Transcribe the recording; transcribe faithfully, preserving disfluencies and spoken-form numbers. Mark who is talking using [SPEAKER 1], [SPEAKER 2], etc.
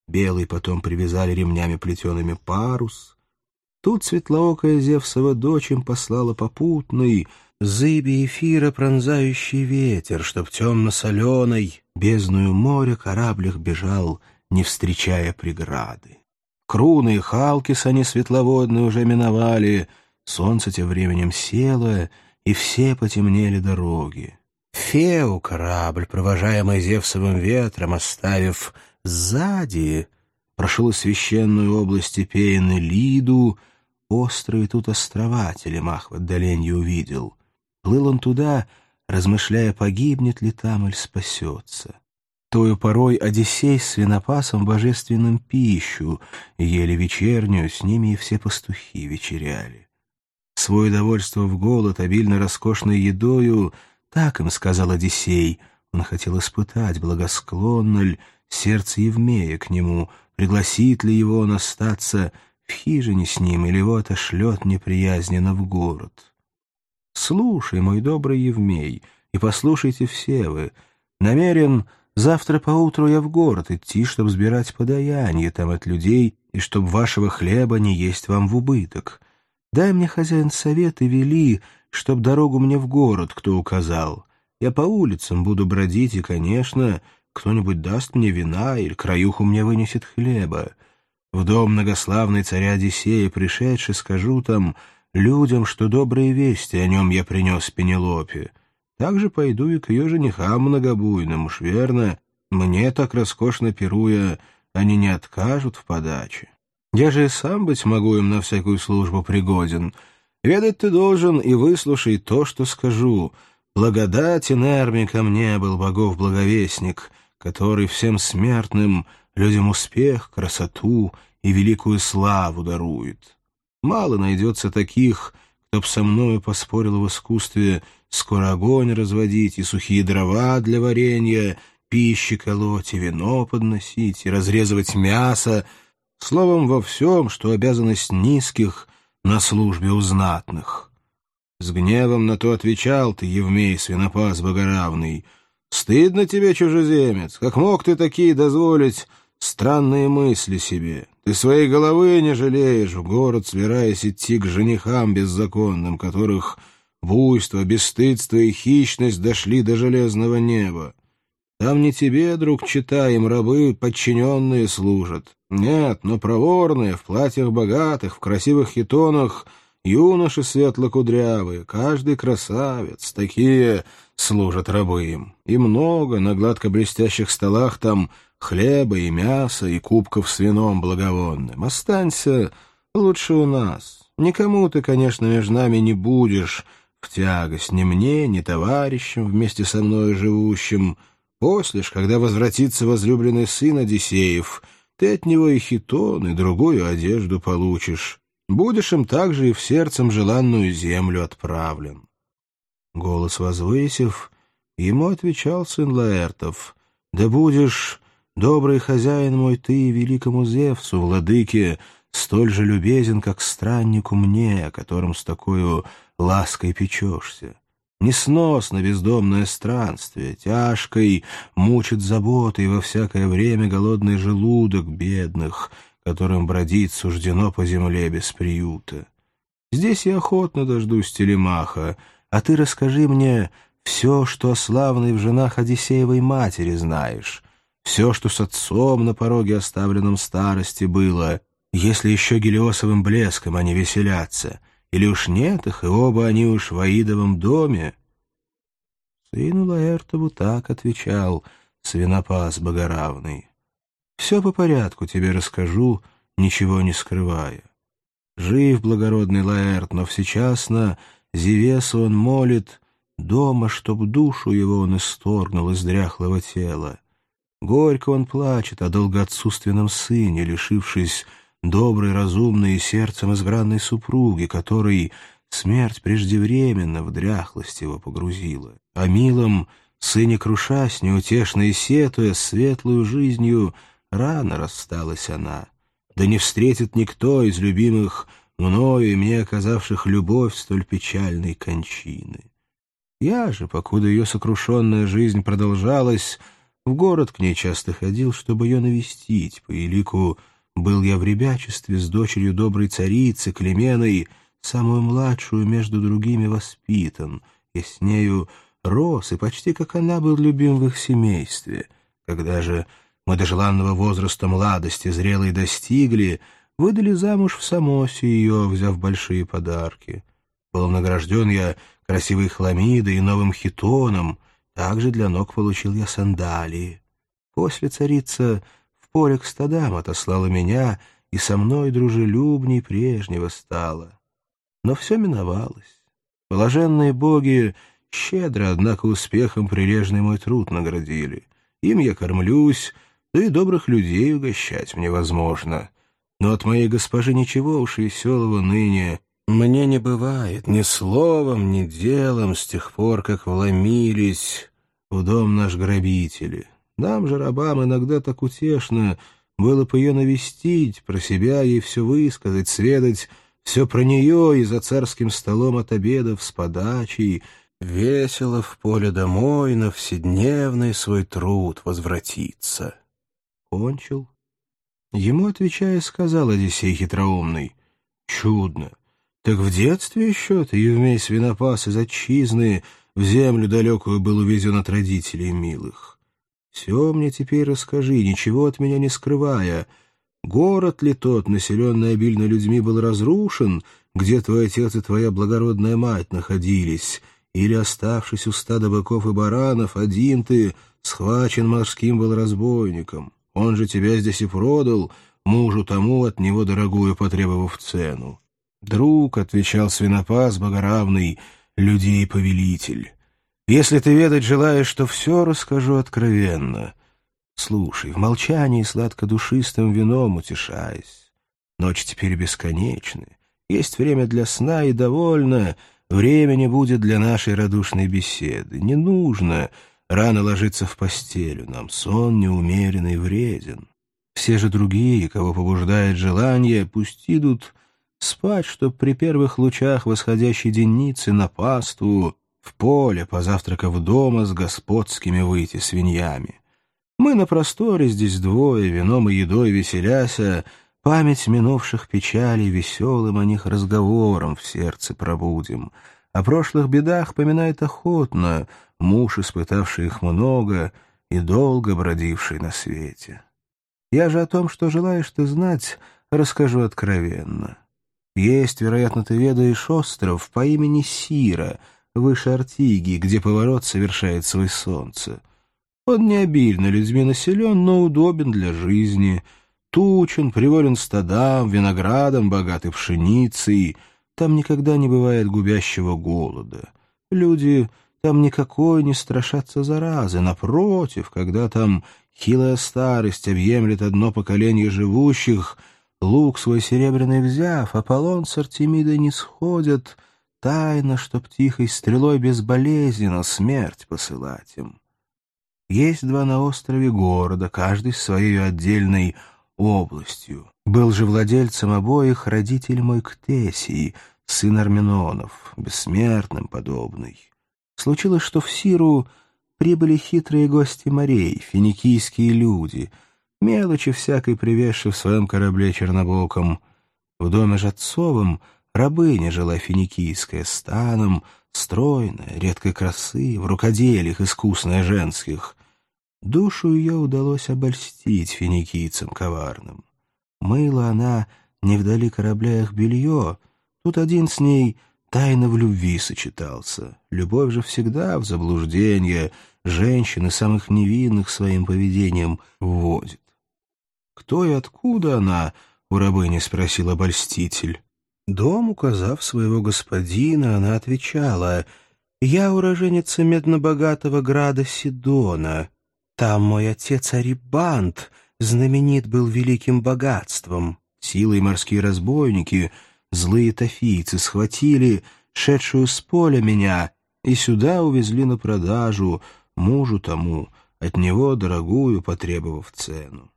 [SPEAKER 1] белый потом привязали ремнями плетеными парус. Тут светлоокая Зевсова дочь им послала попутный, зыби эфира пронзающий ветер, чтоб темно-соленой бездную моря кораблях бежал, не встречая преграды. Круны и Халкис они светловодные уже миновали, солнце тем временем село, и все потемнели дороги. Феу корабль, провожаемый Зевсовым ветром, оставив сзади, прошел из священной области Пеены Лиду, острые тут острова Телемах в отдалении увидел. Плыл он туда, размышляя, погибнет ли там или спасется. Тою порой Одиссей с свинопасом божественным пищу, ели вечернюю, с ними и все пастухи вечеряли. Свое довольство в голод, обильно роскошной едою, так им сказал Одиссей, он хотел испытать, благосклонно ль сердце Евмея к нему, пригласит ли его он остаться в хижине с ним или его отошлет неприязненно в город. Слушай, мой добрый Евмей, и послушайте все вы, намерен завтра поутру я в город идти, чтоб сбирать подаяние там от людей, и чтоб вашего хлеба не есть вам в убыток. Дай мне, хозяин, совет и вели, чтоб дорогу мне в город кто указал. Я по улицам буду бродить, и, конечно, кто-нибудь даст мне вина или краюху мне вынесет хлеба. В дом многославной царя Одиссея пришедший скажу там людям, что добрые вести о нем я принес Пенелопе. Также пойду и к ее женихам многобуйным, уж верно, мне так роскошно пируя, они не откажут в подаче. Я же и сам быть могу им на всякую службу пригоден. Ведать ты должен и выслушай то, что скажу. Благодатен Эрми ко мне был богов благовестник, который всем смертным людям успех, красоту и великую славу дарует. Мало найдется таких, кто б со мною поспорил в искусстве скоро огонь разводить и сухие дрова для варенья, пищи колоть и вино подносить, и разрезывать мясо, словом, во всем, что обязанность низких на службе у знатных. С гневом на то отвечал ты, Евмей, свинопас богоравный. Стыдно тебе, чужеземец, как мог ты такие дозволить странные мысли себе? Ты своей головы не жалеешь, в город собираясь идти к женихам беззаконным, которых буйство, бесстыдство и хищность дошли до железного неба. Там не тебе, друг, читаем, рабы подчиненные служат. Нет, но проворные, в платьях богатых, в красивых хитонах, юноши светло-кудрявые, каждый красавец, такие служат рабы им. И много на гладко-блестящих столах там хлеба и мяса, и кубков с вином благовонным. Останься лучше у нас. Никому ты, конечно, между нами не будешь в тягость, ни мне, ни товарищам, вместе со мною живущим. После ж, когда возвратится возлюбленный сын Одиссеев, ты от него и хитон, и другую одежду получишь. Будешь им также и в сердцем желанную землю отправлен. Голос возвысив, ему отвечал сын Лаэртов: «Да будешь, добрый хозяин мой, ты великому Зевсу, владыке, столь же любезен, как страннику мне, о котором с такой лаской печешься. Несносно бездомное странствие, тяжкой мучит заботой во всякое время голодный желудок бедных, которым бродить суждено по земле без приюта. Здесь я охотно дождусь Телемаха, а ты расскажи мне все, что о славной в женах Одиссеевой матери знаешь, все, что с отцом на пороге оставленном старости было, если еще гелиосовым блеском они веселятся». Или уж нет их, и оба они уж в Аидовом доме? Сыну Лаэртову так отвечал свинопас богоравный: «Все по порядку тебе расскажу, ничего не скрывая. Жив благородный Лаэрт, но всечасно Зевесу он молит дома, чтоб душу его он исторгнул из дряхлого тела. Горько он плачет о долгоотсутственном сыне, лишившись доброй, разумной и сердцем изгранной супруги, которой смерть преждевременно в дряхлость его погрузила. О милом сыне крушась, неутешно и сетуя, светлую жизнью рано рассталась она. Да не встретит никто из любимых мною и мне оказавших любовь столь печальной кончины. Я же, покуда ее сокрушенная жизнь продолжалась, В город к ней часто ходил, чтобы ее навестить. По елику был я в ребячестве с дочерью доброй царицы Клеменой, самую младшую между другими воспитан, и с нею рос, и почти как она был любим в их семействе. Когда же мы до желанного возраста младости зрелой достигли, выдали замуж в Самосе ее, взяв большие подарки. Был награжден я красивой хламидой и новым хитоном, также для ног получил я сандалии. После царица в поле к стадам отослала меня, и со мной дружелюбней прежнего стала. Но все миновалось. Блаженные боги щедро, однако, успехом прилежный мой труд наградили. Им я кормлюсь, да и добрых людей угощать мне возможно. Но от моей госпожи ничего уж веселого ныне мне не бывает ни словом, ни делом с тех пор, как вломились в дом наш грабители. Нам же, рабам, иногда так утешно было бы ее навестить, про себя ей все высказать, сведать все про нее и за царским столом от обедов с подачей, весело в поле домой на вседневный свой труд возвратиться. Кончил. Ему, отвечая, сказал Одиссей хитроумный: «Чудно! Так в детстве еще ты, Евмей свинопас из отчизны, в землю далекую был увезен от родителей милых. Все мне теперь расскажи, ничего от меня не скрывая. Город ли тот, населенный обильно людьми, был разрушен, где твой отец и твоя благородная мать находились, или, оставшись у стада быков и баранов, один ты схвачен морским был разбойником? Он же тебя здесь и продал, мужу тому от него дорогую потребовав цену». «Друг», — отвечал свинопас богоравный, людей повелитель, «если ты ведать желаешь, то все расскажу откровенно. Слушай, в молчании сладко-душистым вином утешаясь. Ночи теперь бесконечны, есть время для сна и довольно, времени будет для нашей радушной беседы. Не нужно рано ложиться в постелю, нам сон неумеренный вреден. Все же другие, кого побуждает желание, пусть идут спать, чтоб при первых лучах восходящей денницы на паству, в поле, позавтракав дома, с господскими выйти свиньями. Мы на просторе здесь двое, вином и едой веселяся, память минувших печалей веселым о них разговором в сердце пробудим. О прошлых бедах поминает охотно муж, испытавший их много и долго бродивший на свете. Я же о том, что желаешь ты знать, расскажу откровенно. Есть, вероятно, ты ведаешь, остров по имени Сира, выше Артиги, где поворот совершает свой солнце. Он не обильно людьми населен, но удобен для жизни. Тучен, приволен стадам, виноградом, богатый пшеницей. Там никогда не бывает губящего голода. Люди там никакой не страшатся заразы. Напротив, когда там хилая старость объемлет одно поколение живущих, лук свой серебряный взяв, Аполлон с Артемидой не сходят, тайно, чтоб тихой стрелой безболезненно смерть посылать им. Есть два на острове города, каждый с своей отдельной областью. Был же владельцем обоих родитель мой Ктесий, сын Арменонов, бессмертным подобный. Случилось, что в Сиру прибыли хитрые гости морей, финикийские люди, мелочи всякой привезши в своем корабле чернобоком. В доме же отцовом рабыня жила финикийская, станом, стройная, редкой красы, в рукоделиях искусная женских. Душу ее удалось обольстить финикийцам коварным. Мыла она не вдали корабля их белье, тут один с ней тайно в любви сочетался. Любовь же всегда в заблуждение женщины самых невинных своим поведением вводит. «Кто и откуда она?» — у рабыни спросил обольститель. Дом, указав своего господина, она отвечала: «Я уроженица меднобогатого града Сидона. Там мой отец Арибант знаменит был великим богатством. Силой морские разбойники, злые тафийцы, схватили шедшую с поля меня и сюда увезли на продажу мужу тому, от него дорогую потребовав цену.